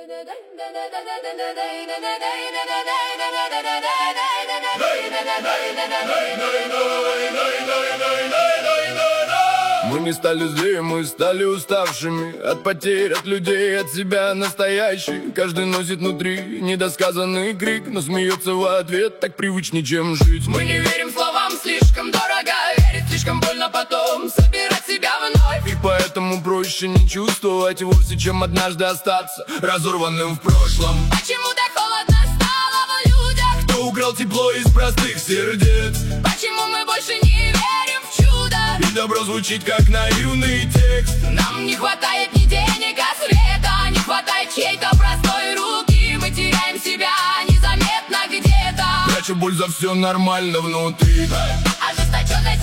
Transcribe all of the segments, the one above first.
Мы не стали злее, мы стали уставшими от потерь, от людей, от себя настоящий. Каждый носит внутри недосказанный крик, но смеется в ответ, так привычнее, чем жить. Мы не верим словам, слишком дорого верить, слишком больно потом собирать себя вновь. И поэтому проще не чувствовать вовсе, чем однажды остаться разорванным в прошлом. Почему так холодно стало в людях? Кто украл тепло из простых сердец? Почему мы больше не верим в чудо? И добро звучит как наивный текст. Нам не хватает ни денег, а света, не хватает чьей-то простой руки. Мы теряем себя незаметно где-то, пряча боль за все нормально внутри. Ожесточенность,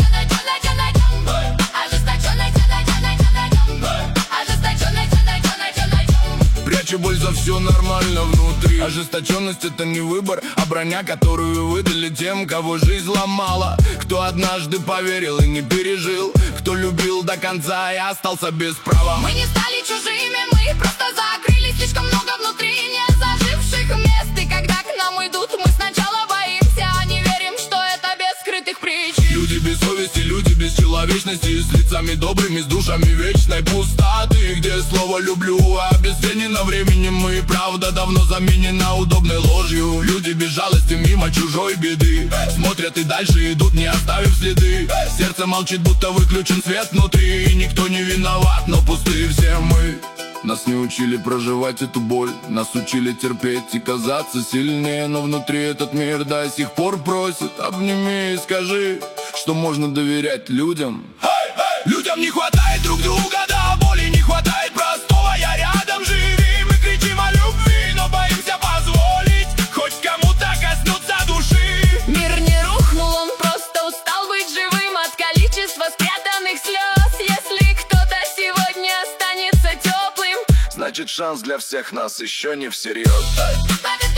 пряча боль за все нормально внутри. Ожесточенность — это не выбор, а броня, которую выдали тем, кого жизнь ломала. Кто однажды поверил и не пережил, кто любил до конца и остался без права. Мы не стали чужими, мы просто закрыли слишком много внутри незаживших мест. И когда к нам идут, мы сначала боимся, а не верим, что это без скрытых причин. Люди без совести, люди без человечности, с лицами добрыми, с душами вечной пустоты, где слово «люблю» обесценено временем, мы правда давно заменена удобной ложью. Люди без жалости мимо чужой беды смотрят и дальше идут, не оставив следы. Сердце молчит, будто выключен свет внутри, и никто не виноват, но пустые все мы. Нас не учили проживать эту боль, нас учили терпеть и казаться сильнее, но внутри этот мир до сих пор просит: обними и скажи, что можно доверять людям. Людям не хватает друг друга, да, боли не хватает простого «я рядом, живи». Мы кричим о любви, но боимся позволить хоть кому-то коснуться души. Мир не рухнул, он просто устал быть живым от количества спрятанных слез. Если кто-то сегодня останется теплым, значит, шанс для всех нас еще не всерьез.